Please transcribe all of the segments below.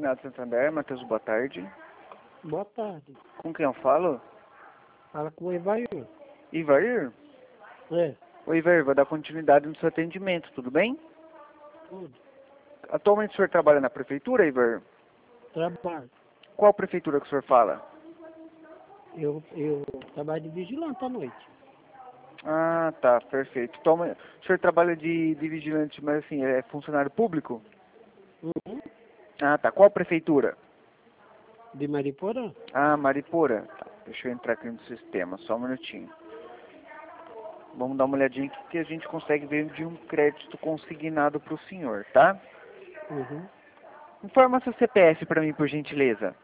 Consignado Santander, Matheus, boa tarde. Boa tarde. Com quem eu falo? Fala com o Evair. Ivair? É, Oi, Ivair, vou dar continuidade no seu atendimento, tudo bem? tudo. Atualmente o senhor trabalha na prefeitura, Ivair? Trabalho. Qual prefeitura que o senhor fala? Eu trabalho de vigilante à noite. Ah, tá, perfeito. O senhor trabalha de vigilante, mas assim, é funcionário público? Uhum. Ah, tá. Qual prefeitura? De Mariporã? Ah, Mariporã. Tá, deixa eu entrar aqui no sistema, só um minutinho. Vamos dar uma olhadinha aqui que a gente consegue ver de um crédito consignado para o senhor, tá? Uhum. Informa seu CPF para mim, por gentileza.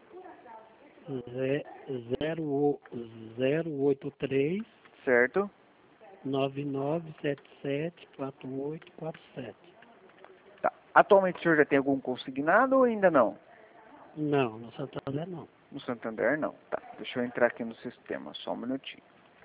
083 Certo? 9977 4847. Tá. Atualmente o senhor já tem algum consignado ou ainda não? Não, no Santander não. No Santander, não. Tá. Deixa eu entrar aqui no sistema, só um minutinho.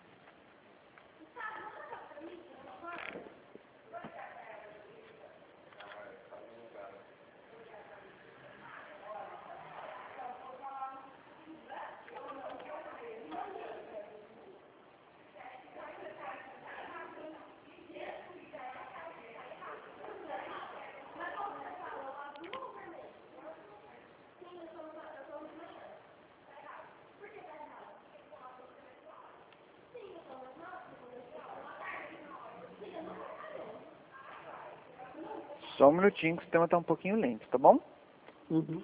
Só um minutinho que o sistema está um pouquinho lento, tá bom? Uhum.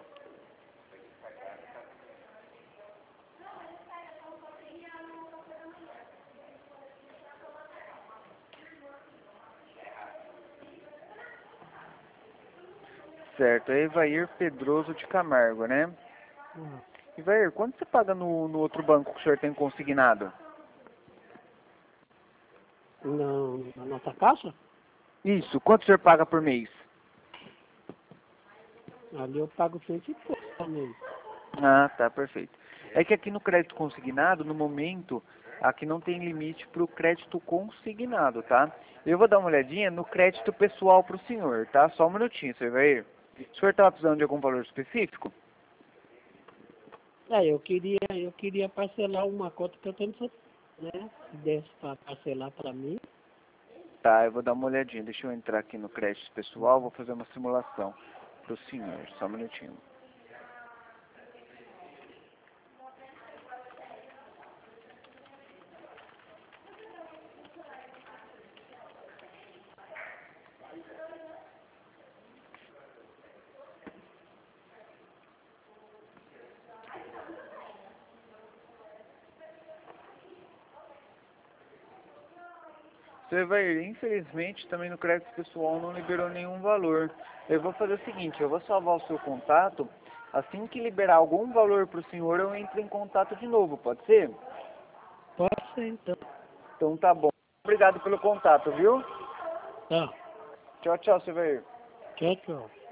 Certo, é Evair Pedroso de Camargo, né? Ah, Evair, quanto você paga no outro banco que o senhor tem consignado? não, na nossa caixa? Isso, quanto o senhor paga por mês? Ali eu pago 100 e pouco por mês. Ah, tá, perfeito. É que aqui no crédito consignado, no momento, aqui não tem limite para o crédito consignado, tá? Eu vou dar uma olhadinha no crédito pessoal para o senhor, tá? Só um minutinho, senhor Evair. O senhor estava precisando de algum valor específico? Eu queria parcelar uma conta que eu tenho, né? Se desse para parcelar para mim. Tá, eu vou dar uma olhadinha. Deixa eu entrar aqui no crédito pessoal, vou fazer uma simulação para o senhor. Só um minutinho. Você vai, infelizmente, também no crédito pessoal não liberou nenhum valor. Eu vou fazer o seguinte, eu vou salvar o seu contato. Assim que liberar algum valor para o senhor, eu entro em contato de novo, pode ser? Pode ser, então. Então tá bom. Obrigado pelo contato, viu? Tá. Tchau, tchau, Silveira. Tchau, tchau.